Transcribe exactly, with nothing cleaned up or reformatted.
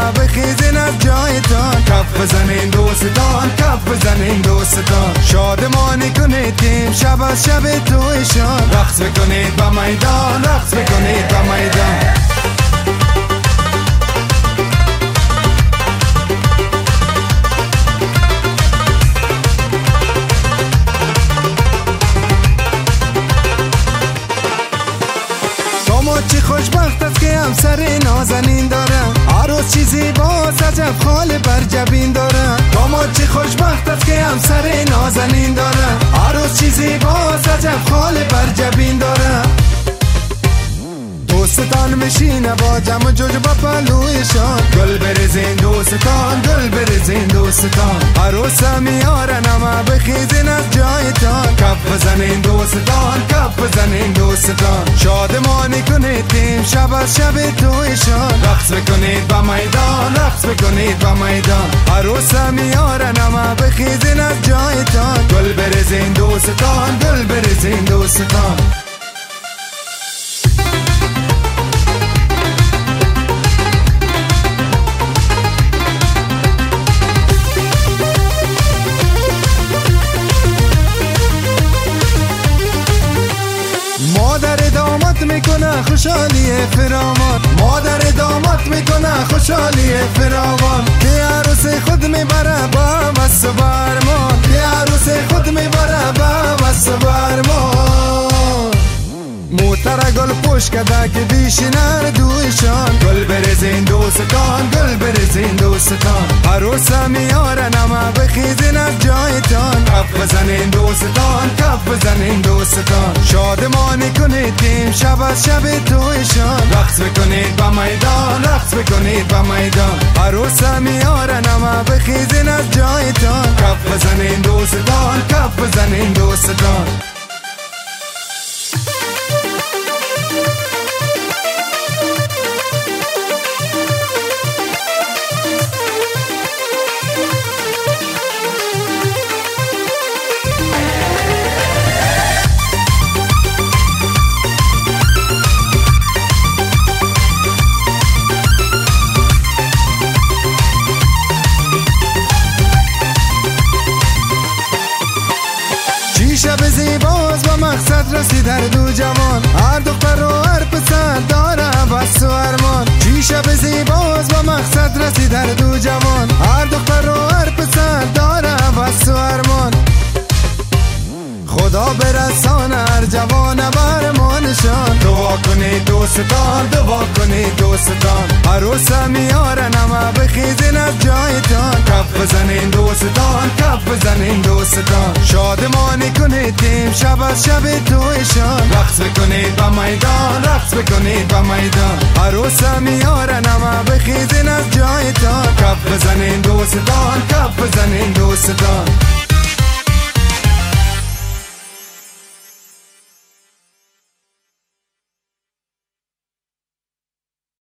همه بخیزین از جایتان، کف بزنین دوستان، کف بزنین دوستان. شادمانی کنید تیم شب از شب تویشان، رقص بکنید با میدان، رقص بکنید با میدان. چی خوشبخت است که همسر نازنین داره، عروس چی زیباست عجب خال بر جبین داره. داماد چی خوشبخت است که همسر نازنین داره، عروس چی زیباست عجب خال بر جبین داره. دوستان میشینه با جمع جوج با پلویشان، گل بریزین دوستان، گل بریزین دوستان. عروس میارن همه بخیزین از جایتان، کف بزنین دوستان، کف بزنین دوستان. شادمانی کنید تیم شب از شب تویشان، رقص بکنید با میدان، رقص بکنید با میدان. عروس میارن همه بخیزین از جایتان، گل بریزین دوستان، گل بریزین دوستان. مادر داماد میکنه خوشحالی فراوان، مادر داماد میکنه خوشحالی فراوان. که عروس خود میبره با وس و برمان، که عروس خود میبره با وس و برمان. موتر گل پوش کده که بیشینر دویشان، گل بریزین دوستان، گل بریزین دوستان. عروس میارن همه بخیزین از جایتان، کف بزنین دوستان، کف بزنین دوستان. شادمانی کنید تیم شب از شب تویشان، رقص بکنید با میدان، رقص بکنید با میدان. عروس میارن همه بخیزین از جایتان، کف بزنین دوستان، کف بزنین دوستان. شب زیباز با مقصد رسید هر دو جوان، هر دختر و هر پسر داره بس و ارمان. چی شب زیباز با مقصد رسید هر دو جوان، هر دختر و هر پسر داره بس و ارمان. خدا برسانه هر جوان برمانشان، دعا کنید دوستان، دعا کنید دوستان. عروس میارن همه بخیزین از جایتان، کف بزنین دوستان، کف بزنین دوستان. شادمانی کنید تیم شب از شب تویشان، رقص بکنید با میدان، رقص بکنید با میدان. عروس میارن همه بخیزین از جایتان، کف بزنین دوستان، کف بزنین دوستان.